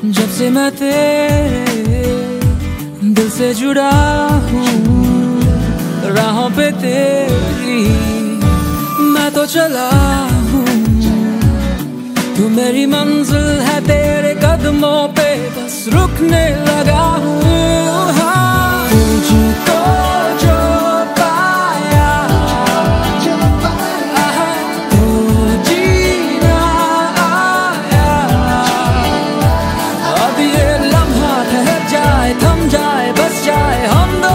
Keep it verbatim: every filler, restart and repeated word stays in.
जब से मैं तेरे दिल से जुड़ा हूँ, राहों पे तेरी मैं तो चला हूँ। तू मेरी मंजिल है, तेरे कदमों पे बस रुकने लगा।